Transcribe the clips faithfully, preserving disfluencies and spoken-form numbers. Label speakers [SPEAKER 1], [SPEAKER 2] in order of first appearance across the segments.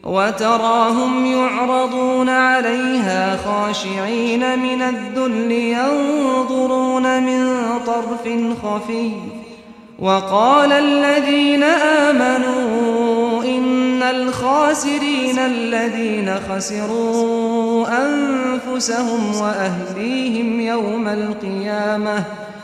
[SPEAKER 1] وتراهم يعرضون عليها خاشعين من الذل ينظرون من طرف خفي وقال الذين آمنوا إن الخاسرين الذين خسروا أنفسهم وأهليهم يوم القيامة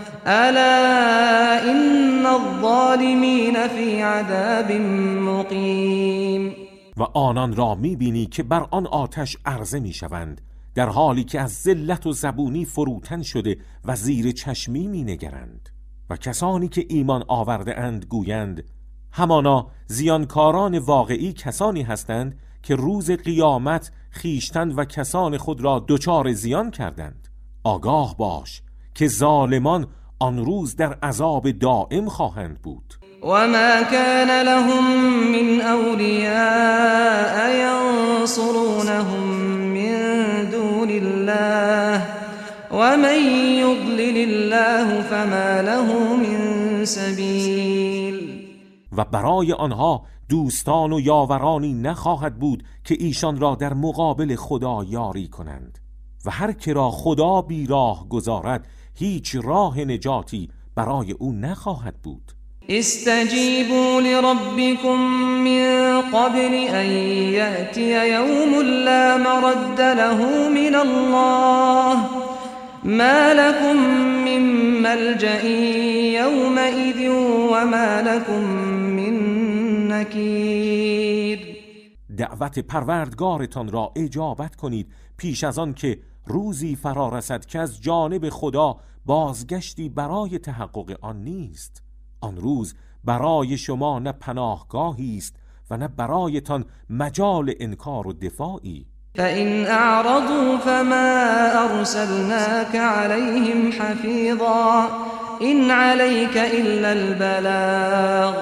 [SPEAKER 1] ألا إن الظالمين في عذاب مقيم.
[SPEAKER 2] و آنان را می‌بینی که بر آن آتش عرضه می‌شوند در حالی که از ذلت و زبونی فروتن شده و زیر چشمی می‌نگرند و کسانی که ایمان آورده اند گویند همانا زیانکاران واقعی کسانی هستند که روز قیامت خیشتن و کسان خود را دچار زیان کردند. آگاه باش که ظالمان آن روز در عذاب دائم خواهند بود.
[SPEAKER 1] وما كان لهم من أولياء ينصرونهم من دون الله ومن يضلل الله فما له من سبيل.
[SPEAKER 2] و برای آنها دوستان و یاورانی نخواهد بود که ایشان را در مقابل خدا یاری کنند و هر که را خدا بیراه گذارد هیچ راه نجاتی برای او نخواهد بود.
[SPEAKER 1] استجیبوا لربكم من قبل ان یأتی یوم لا مرد له من الله ما لكم من ملجأ یومئذ وما لكم من نکیر.
[SPEAKER 2] دعوت پروردگارتان را اجابت کنید پیش از آن که روزی فرا رسد که از جانب خدا بازگشتی برای تحقق آن نیست. آن روز برای شما نه پناهگاهی است و نه برایتان مجال انکار و دفاعی.
[SPEAKER 1] فإن أعرضوا فما أرسلناك عليهم حفيظا إن عليك إلا البلاغ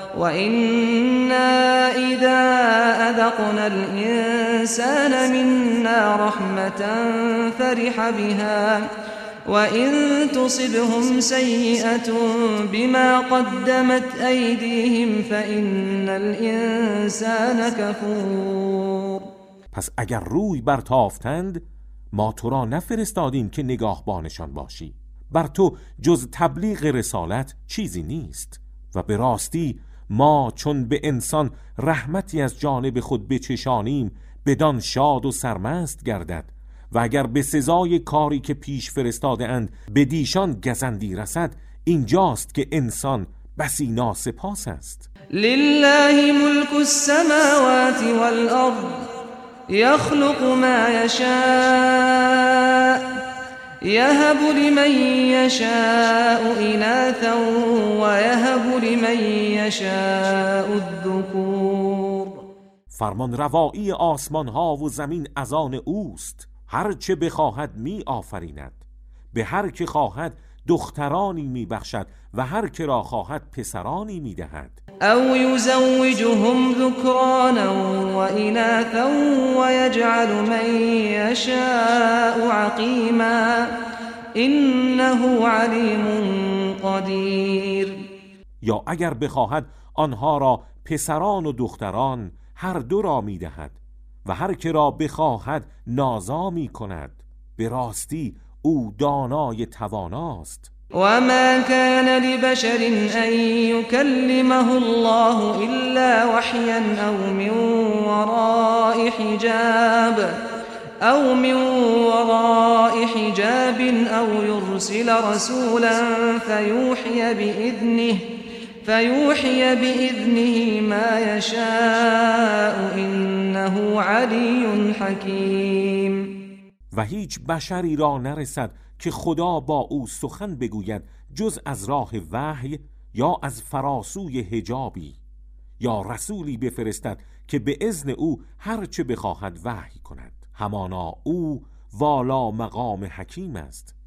[SPEAKER 1] وإنا إذا أذقنا الإنسان منا رحمة فرح بها وإن تصبهم سيئة بما قدمت أيديهم فإن الإنسان كفور.
[SPEAKER 2] پس اگر روی برتافتند ما تو را نفرستادیم که نگاهبانشان باشی. بر تو جز تبلیغ رسالت چیزی نیست و به راستی ما چون به انسان رحمتی از جانب خود بچشانیم بدان شاد و سرمست گردد و اگر به سزای کاری که پیش فرستاده اند به دیشان گزندی رسد اینجاست که انسان بسی ناسپاس است.
[SPEAKER 1] لله ملک السماوات والارض يخلق ما يشاء يهب لمن يشاء إناثا ويهب لمن يشاء الذكور.
[SPEAKER 2] فرمان روایی آسمان ها و زمین از آن اوست، هر چه بخواهد می آفریند، به هر که خواهد دخترانی می بخشد و هر که را خواهد پسرانی می دهد.
[SPEAKER 1] او یزوجهم ذکرانا و اناثا و یجعل من یشاء عقیما انه علیم قدیر.
[SPEAKER 2] یا اگر بخواهد آنها را پسران و دختران هر دو را می دهد و هر که را بخواهد نازا می کند، به راستی او دانای تواناست.
[SPEAKER 1] وما كان لبشر أن يكلمه الله إلا وحيا أو من وراء حجاب أو من وراء حجاب أو يرسل رسولا فيوحي بإذنه فيوحي بإذنه ما يشاء إنه علي حكيم.
[SPEAKER 2] و هیچ بشری را نرسد که خدا با او سخن بگوید جز از راه وحی یا از فراسوی حجابی، یا رسولی بفرستد که به اذن او هر چه بخواهد وحی کند. همانا او والا مقام حکیم است.